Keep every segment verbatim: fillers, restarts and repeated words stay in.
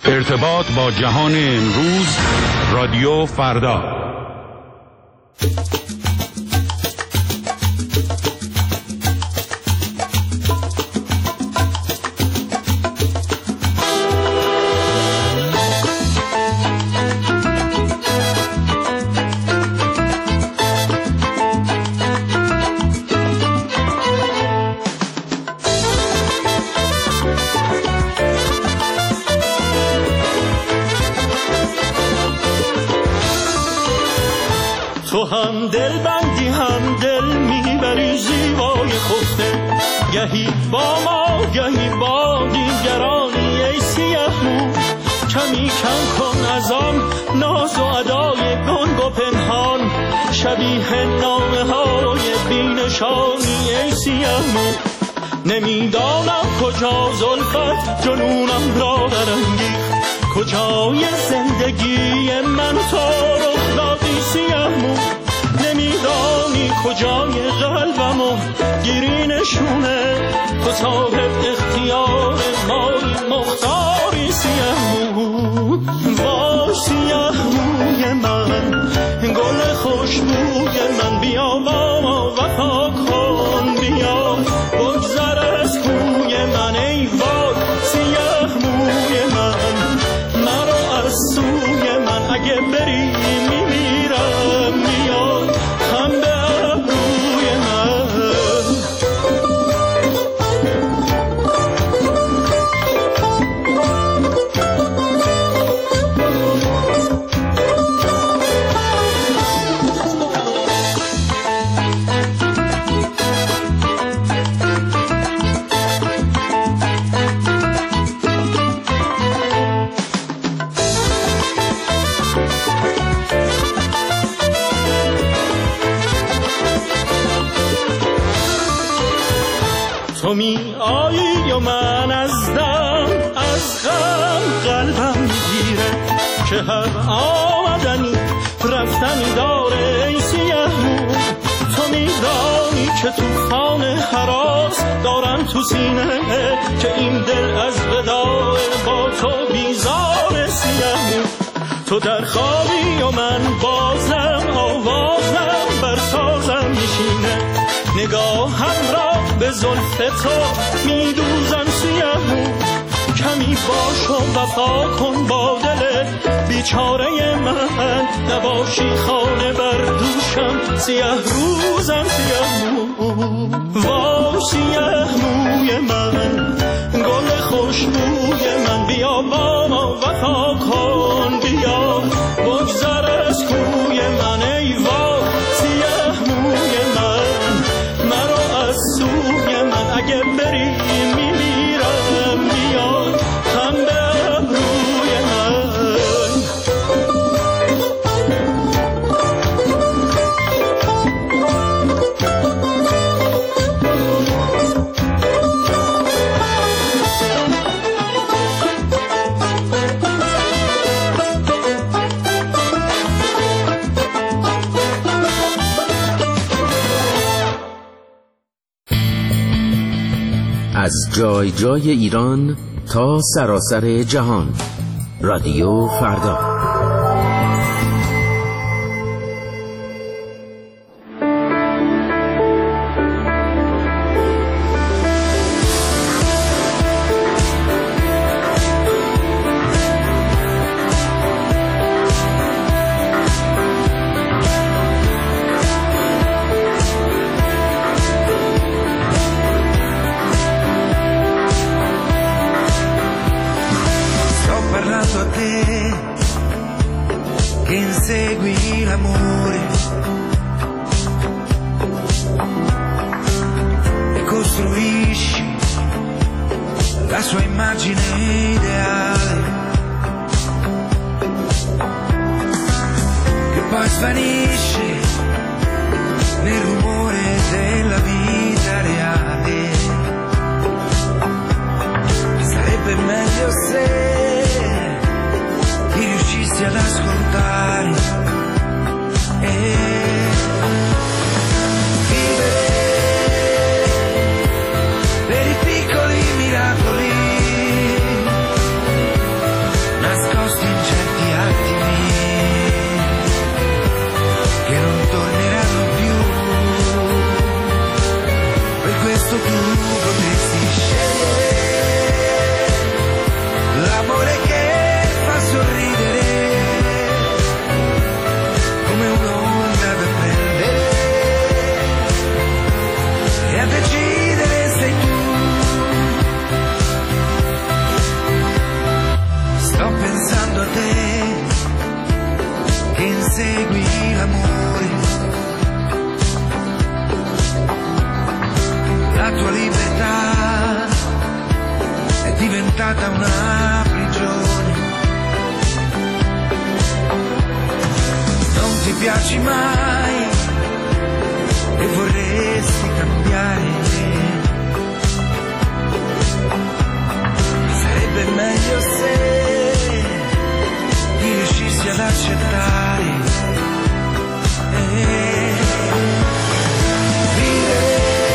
ارتباط با جهان امروز، رادیو فردا. تو هم دل بندی هم دل میبری زیبای خفته، گهی با ما گهی با دیگرانی. ای سیاه مو کمی کم کن از آن ناز و ادای گنگ و پنهان، شبیه نامه های بینشانی. ای سیاه مو نمیدانم کجا زلفت جنونم را برانگیخت، کجای زندگی من تو رخ دادی سیاه مو. نمیدانی کجای قلبمو گیری نشونه، تو صاحب اختیار مایی مختاری سیاه مو. باش سیاه موی من، گل خوشبوی من، بیا با ما وفا کن، بیا بگذر از کوی من. ای وای سیاه موی من، مرا از سوی من اگه بری میمیرم، بیا هم به ابروی من. تو می آیی و من از دم از غم قلبم میگیره، که هر آمدنی رفتنی داره. ای سیاه مو تو میدانی که توفان هراس دارم تو سینه، که این دل از وداع با تو بیزار. سیاه مو تو در خوابی و من بازم آوازم بر سازم میشینه، نگاهم را به زلف تو میدوزم سیاه مو. کمی باش و وفا کن با دل بیچاره من، نباشی خانه بر دوشم سیاه روزم سیاه مو. وا سیاه موی من، گل خوشبوی من، بیا با ما وفا کن، بیا بگذر از کوی من. ای وا سیاه موی من، مرا از سوی من اگه بری میمیرم، بیا هم به ابروی من. از جای جای ایران تا سراسر جهان، رادیو فردا. Per i piccoli miracoli una prigione. Non ti piaci mai e vorresti cambiare. Sarebbe meglio se riuscissi ad accettare e vivere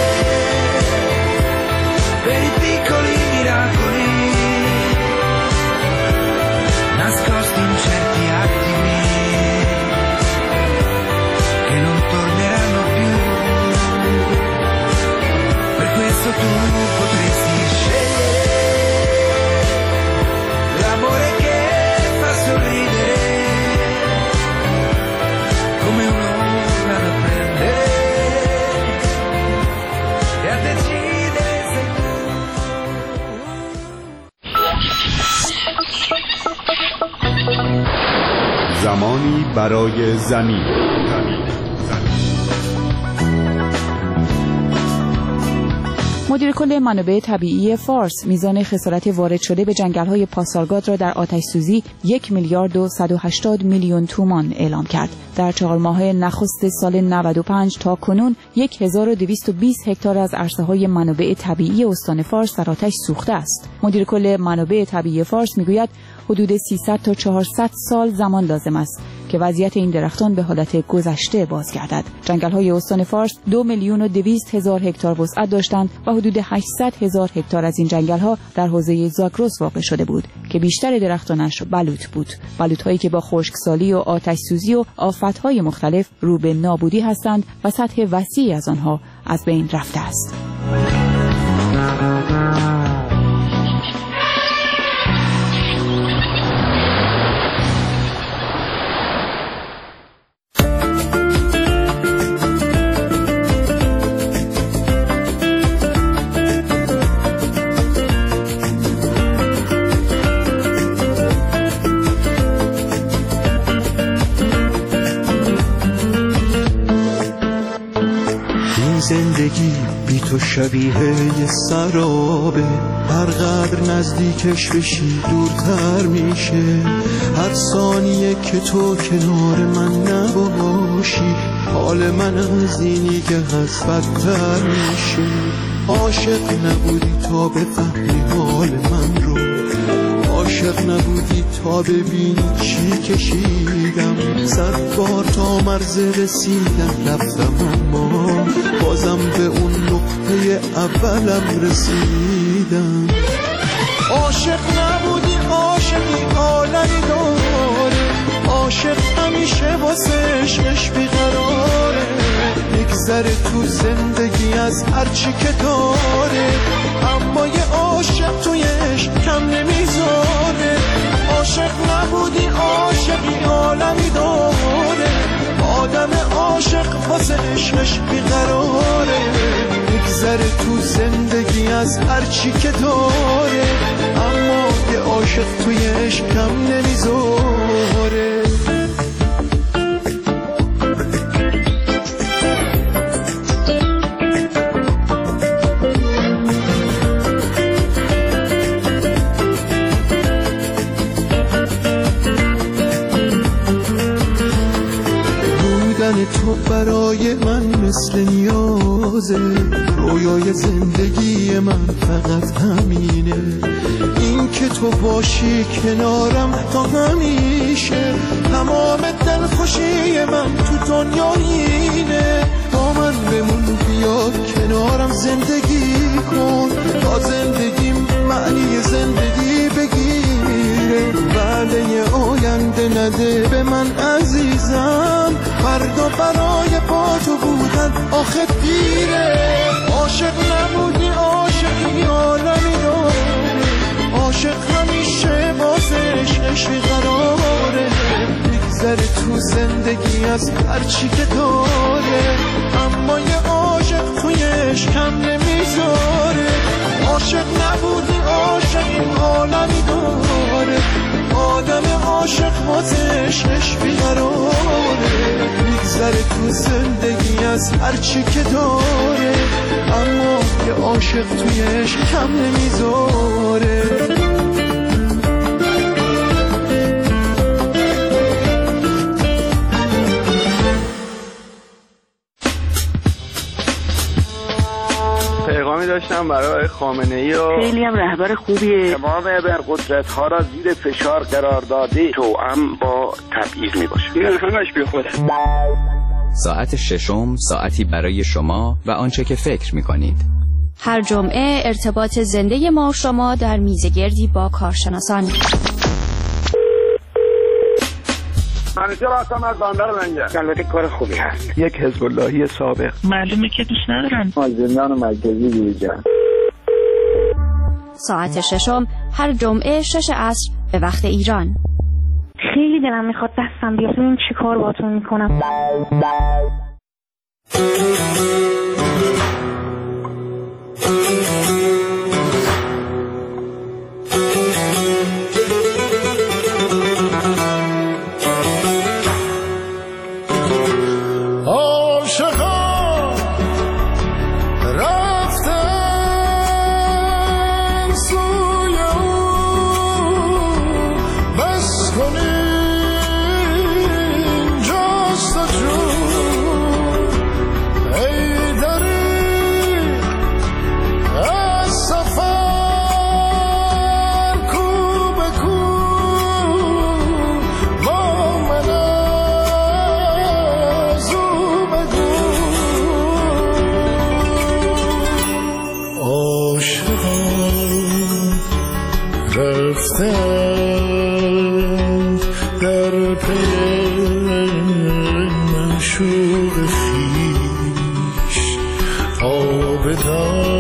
per i piccoli miracoli nascosti in certi attimi che non torneranno più. Per questo tu potresti scegliere l'amore che fa sorridere come un'ora da prendere e a decidere sei tu. زمانی برای زمین. مدیر کل منابع طبیعی فارس میزان خسارت وارد شده به جنگل‌های پاسارگاد را در آتش سوزی یک میلیارد و صد و هشتاد میلیون تومان اعلام کرد. در چهار ماه نخست سال نود و پنج تا کنون هزار و دویست و بیست هکتار از عرصه‌های منابع طبیعی استان فارس در آتش سوخته است. مدیر کل منابع طبیعی فارس میگوید حدود سیصد تا چهارصد سال زمان لازم است که وضعیت این درختان به حالت گذشته بازگردد. جنگل‌های استان فارس دو میلیون و دویست هزار هکتار وسعت داشتند و حدود هشتصد هزار هکتار از این جنگل‌ها در حوزه زاگرس واقع شده بود که بیشتر درختانش بلوط بود. بلوط‌هایی که با خشکسالی و آتش سوزی و آفت‌های مختلف رو به نابودی هستند و سطح وسیعی از آنها از بین رفته است. زندگی بی تو شبیه یه سرابه، هر قدر نزدیکش بشی دورتر میشه. هر ثانیه که تو کنار من نباشی حال من از اینی که هست بدتر میشه. عاشق نبودی تا بفهمی حال من رو، عاشق نبودی تا ببینی چی کشیدم. صد بار تا مرز رسیدم رفتم اما بازم به اون نقطه اولم رسیدم. عاشق نبودی عاشقی عالمی داره، عاشق همیشه واسه عشقش بیقراره. میگذره تو زندگی از هرچی که داره، اما یه عاشق توی عشق کم نمیذاره. عاشق نبودی عاشقی عالمی داره، آدم عاشق واسه عشقش بیقراره. میگذره تو زندگی از هرچی که داره، اما یه عاشق توی عشق کم نمیذاره. تو برای من مثل نیازه، رویای زندگی من فقط همینه. این که تو باشی کنارم تا همیشه، تمام دلخوشی من تو دنیا اینه. با من بمون بیا کنارم زندگی کن، تا زندگیم معنی زندگی بگیره. وعده آینده نده به من عزیزم، فردا برای با تو بودن آخه دیره. عاشق نبودی عاشقی عالمی داره، عاشق همیشه واسه عشقش بیقراره. میگذره تو زندگی از هرچی که داره، اما یه عاشق توی عشق کم نمیذاره. عاشق نبودی عاشقی عالمی داره، آدم عاشق واسه عشقش بیقراره. میگذره تو زندگی از هرچی که داره، اما یه عاشق توی عشق کم نمیذاره. هم برای خامنه‌ای و خیلی هم رهبر خوبیه. تمام ابرقدرت‌ها را زیر فشار قرار داده، توأم با تبعیض میباشه. این همش بیخوده. ساعت ششم ساعتی برای شما و آنچه که فکر میکنید. هر جمعه ارتباط زنده ما و شما در میزگردی با کارشناسان. منیجر هستم از بندر منجر. البته کار خوبی هست. یک حزب اللهی سابق. معلومه که دوست ندارن. ما زندان مرکزی دیجا. ساعت ششم هر جمعه شش عصر به وقت ایران. خیلی دلم میخواد دستم بیاد ببینم چی کار باهاتون میکنم. معشوق خویش آبدار